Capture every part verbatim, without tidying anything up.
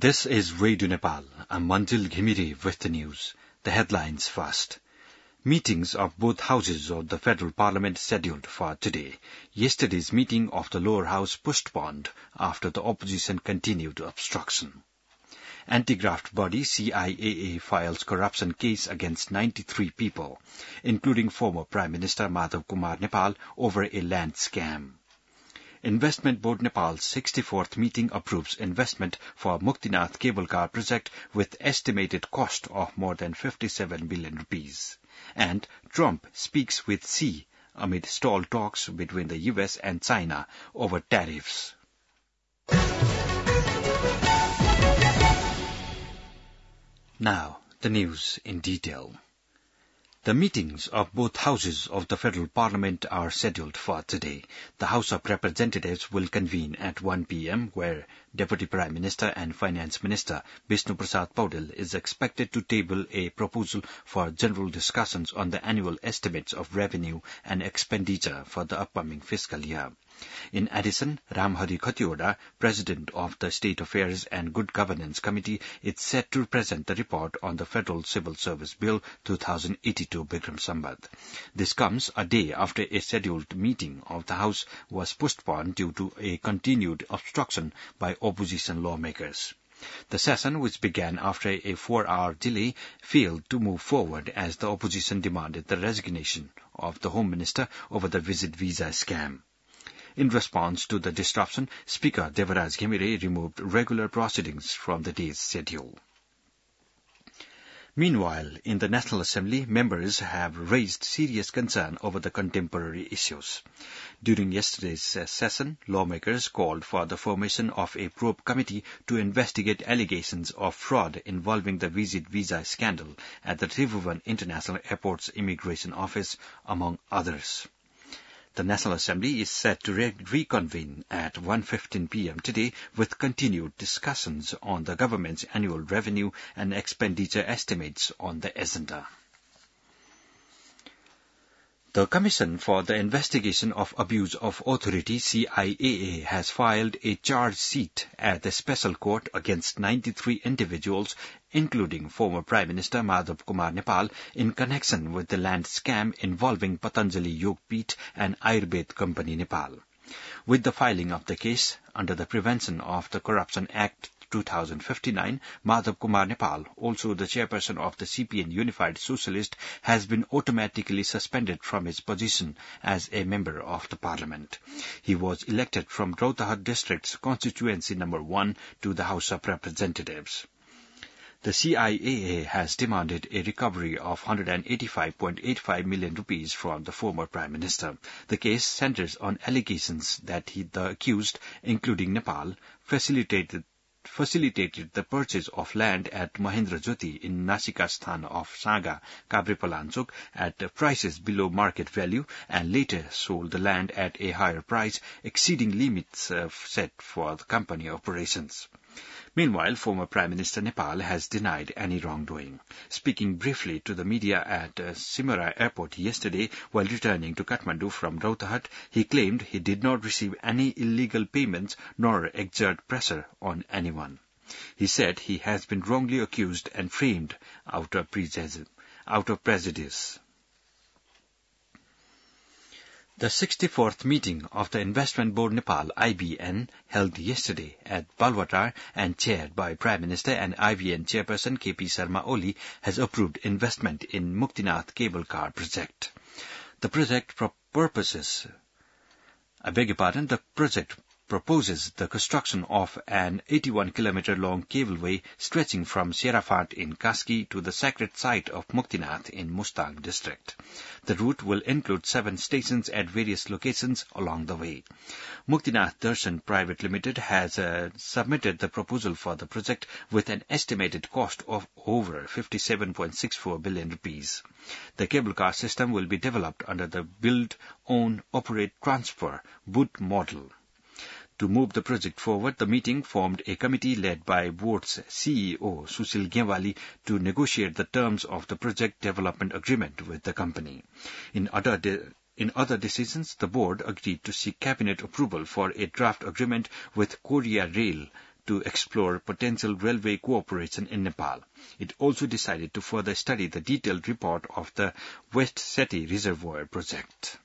This is Radio Nepal. I'm Manjil Ghimiri with the news. The headlines first. Meetings of both houses of the federal parliament scheduled for today. Yesterday's meeting of the lower house postponed after the opposition continued obstruction. Anti-graft body C I A A files corruption case against ninety-three people, including former Prime Minister Madhav Kumar Nepal, over a land scam. Investment Board Nepal's sixty-fourth meeting approves investment for Muktinath cable car project with estimated cost of more than fifty-seven billion rupees. And Trump speaks with Xi amid stalled talks between the U S and China over tariffs. Now, the news in detail. The meetings of both houses of the federal parliament are scheduled for today. The House of Representatives will convene at one p.m., where Deputy Prime Minister and Finance Minister Bishnu Prasad Paudel is expected to table a proposal for general discussions on the annual estimates of revenue and expenditure for the upcoming fiscal year. In addition, Ramhari Khatioda, President of the State Affairs and Good Governance Committee, is set to present the report on the Federal Civil Service Bill twenty eighty-two Bikram Sambat. This comes a day after a scheduled meeting of the House was postponed due to a continued obstruction by opposition lawmakers. The session, which began after a four-hour delay, failed to move forward as the opposition demanded the resignation of the Home Minister over the visit visa scam. In response to the disruption, Speaker Devaraj Ghimire removed regular proceedings from the day's schedule. Meanwhile, in the National Assembly, members have raised serious concern over the contemporary issues. During yesterday's session, lawmakers called for the formation of a probe committee to investigate allegations of fraud involving the visit visa scandal at the Tribhuvan International Airport's immigration office, among others. The National Assembly is set to re- reconvene at one fifteen p.m. today with continued discussions on the government's annual revenue and expenditure estimates on the agenda. The Commission for the Investigation of Abuse of Authority, C I A A, has filed a charge sheet at the Special Court against ninety-three individuals, including former Prime Minister Madhav Kumar Nepal, in connection with the land scam involving Patanjali Yogpeeth and Ayurved Company Nepal. With the filing of the case under the Prevention of the Corruption Act two thousand fifty-nine, Madhav Kumar Nepal, also the chairperson of the C P N Unified Socialist, has been automatically suspended from his position as a member of the parliament. He was elected from Rohtak district's constituency number one to the House of Representatives. The C I A A has demanded a recovery of one hundred eighty-five point eight five million rupees from the former Prime Minister. The case centers on allegations that he, the accused, including Nepal, facilitated facilitated the purchase of land at Mahendra Jyoti in Nasikasthan of Saga, Kabripalanchok, at prices below market value, and later sold the land at a higher price, exceeding limits uh, set for the company operations. Meanwhile, former Prime Minister Nepal has denied any wrongdoing. Speaking briefly to the media at uh, Simara Airport yesterday while returning to Kathmandu from Rohtak, he claimed he did not receive any illegal payments nor exert pressure on anyone. He said he has been wrongly accused and framed out of prejudice. Out of prejudice. The sixty-fourth meeting of the Investment Board Nepal, I B N, held yesterday at Balwatar and chaired by Prime Minister and I B N Chairperson K P Sharma Oli, has approved investment in Muktinath cable car project. The project pro- purposes, I beg your pardon, the project proposes the construction of an eighty-one kilometer long cableway stretching from Sierrafat in Kaski to the sacred site of Muktinath in Mustang district. The route will include seven stations at various locations along the way. Muktinath Darshan Private Limited has uh, submitted the proposal for the project with an estimated cost of over fifty-seven point six four billion rupees. The cable car system will be developed under the Build, Own, Operate, Transfer B O T model. To move the project forward, the meeting formed a committee led by board's C E O Sushil Ghewali to negotiate the terms of the project development agreement with the company. In other de- In other decisions, the board agreed to seek cabinet approval for a draft agreement with Korea Rail to explore potential railway cooperation in Nepal. It also decided to further study the detailed report of the West Seti Reservoir project.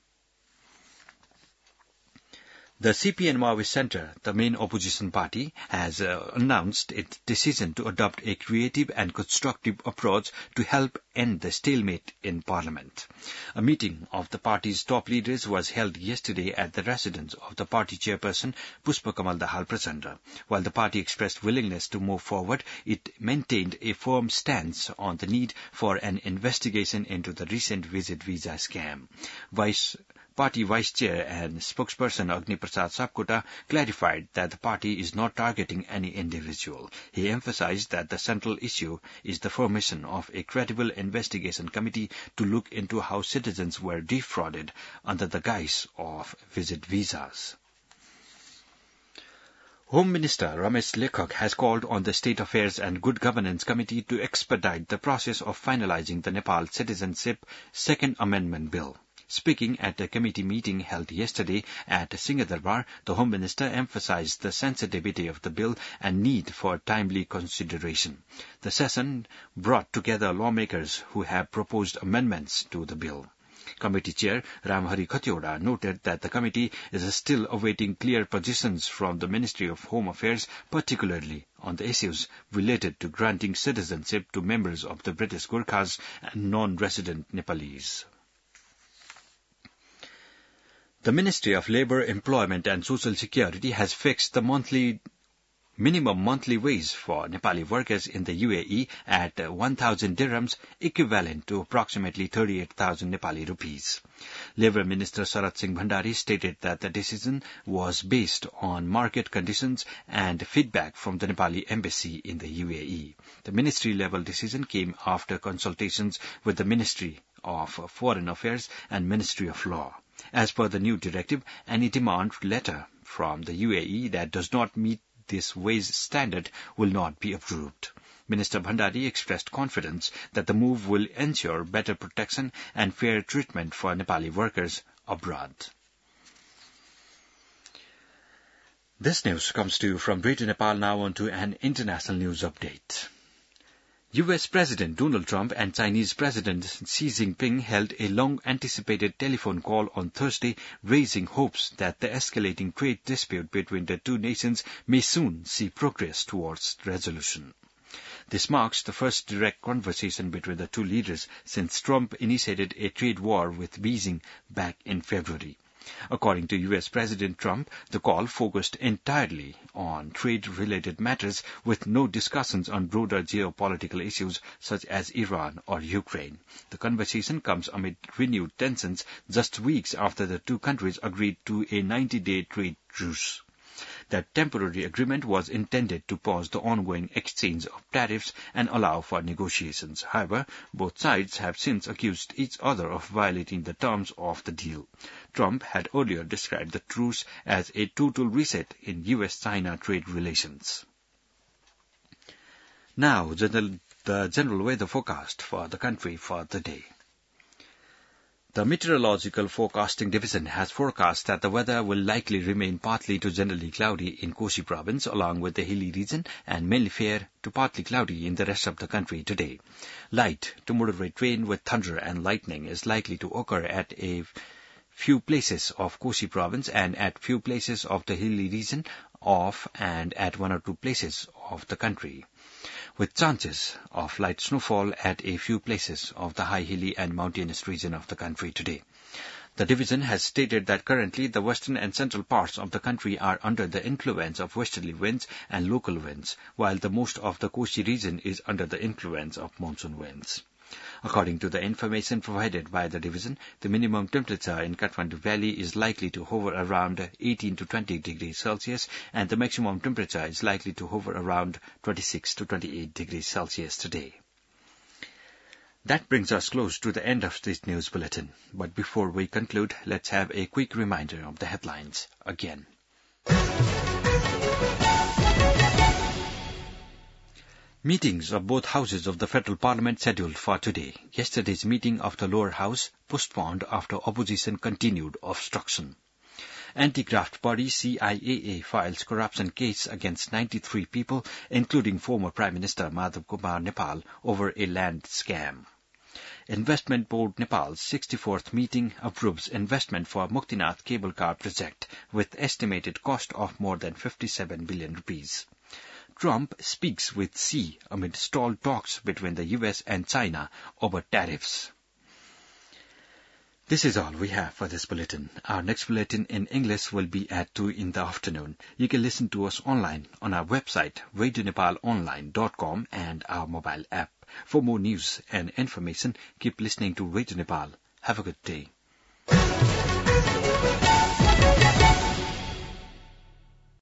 The C P N Maoist Centre, the main opposition party, has uh, announced its decision to adopt a creative and constructive approach to help end the stalemate in Parliament. A meeting of the party's top leaders was held yesterday at the residence of the party chairperson, Pushpa Kamal Dahal Prachanda. While the party expressed willingness to move forward, it maintained a firm stance on the need for an investigation into the recent visit visa scam. Vice Party Vice Chair and spokesperson Agni Prasad Sapkota clarified that the party is not targeting any individual. He emphasized that the central issue is the formation of a credible investigation committee to look into how citizens were defrauded under the guise of visit visas. Home Minister Ramesh Lekhak has called on the State Affairs and Good Governance Committee to expedite the process of finalizing the Nepal Citizenship Second Amendment Bill. Speaking at a committee meeting held yesterday at Singhadarbar, the Home Minister emphasized the sensitivity of the bill and need for timely consideration. The session brought together lawmakers who have proposed amendments to the bill. Committee Chair Ramhari Khatioda noted that the committee is still awaiting clear positions from the Ministry of Home Affairs, particularly on the issues related to granting citizenship to members of the British Gurkhas and non-resident Nepalese. The Ministry of Labour, Employment and Social Security has fixed the monthly minimum monthly wage for Nepali workers in the U A E at one thousand dirhams, equivalent to approximately thirty-eight thousand Nepali rupees. Labour Minister Sarat Singh Bhandari stated that the decision was based on market conditions and feedback from the Nepali embassy in the U A E. The ministry-level decision came after consultations with the Ministry of Foreign Affairs and Ministry of Law. As per the new directive, any demand letter from the U A E that does not meet this wage standard will not be approved. Minister Bhandari expressed confidence that the move will ensure better protection and fair treatment for Nepali workers abroad. This news comes to you from Radio Nepal. Now on to an international news update. U S President Donald Trump and Chinese President Xi Jinping held a long-anticipated telephone call on Thursday, raising hopes that the escalating trade dispute between the two nations may soon see progress towards resolution. This marks the first direct conversation between the two leaders since Trump initiated a trade war with Beijing back in February. According to U S President Trump, the call focused entirely on trade-related matters with no discussions on broader geopolitical issues such as Iran or Ukraine. The conversation comes amid renewed tensions just weeks after the two countries agreed to a ninety-day trade truce. That temporary agreement was intended to pause the ongoing exchange of tariffs and allow for negotiations. However, both sides have since accused each other of violating the terms of the deal. Trump had earlier described the truce as a total reset in U S China trade relations. Now, the general weather forecast for the country for the day. The Meteorological Forecasting Division has forecast that the weather will likely remain partly to generally cloudy in Kosi province along with the hilly region and mainly fair to partly cloudy in the rest of the country today. Light to moderate rain with thunder and lightning is likely to occur at a few places of Kosi province and at few places of the hilly region of and at one or two places of the country, with chances of light snowfall at a few places of the high hilly and mountainous region of the country today. The division has stated that currently the western and central parts of the country are under the influence of westerly winds and local winds, while the most of the Kosi region is under the influence of monsoon winds. According to the information provided by the division, the minimum temperature in Kathmandu Valley is likely to hover around eighteen to twenty degrees Celsius, and the maximum temperature is likely to hover around twenty-six to twenty-eight degrees Celsius today. That brings us close to the end of this news bulletin. But before we conclude, let's have a quick reminder of the headlines again. Meetings of both houses of the Federal Parliament scheduled for today. Yesterday's meeting of the lower house postponed after opposition continued obstruction. Anti-graft body C I A A files corruption case against ninety-three people, including former Prime Minister Madhav Kumar Nepal, over a land scam. Investment Board Nepal's sixty-fourth meeting approves investment for Muktinath cable car project with estimated cost of more than fifty-seven billion rupees. Trump speaks with Xi amid stalled talks between the U S and China over tariffs. This is all we have for this bulletin. Our next bulletin in English will be at two in the afternoon. You can listen to us online on our website, radio nepal online dot com, and our mobile app. For more news and information, keep listening to Radio Nepal. Have a good day.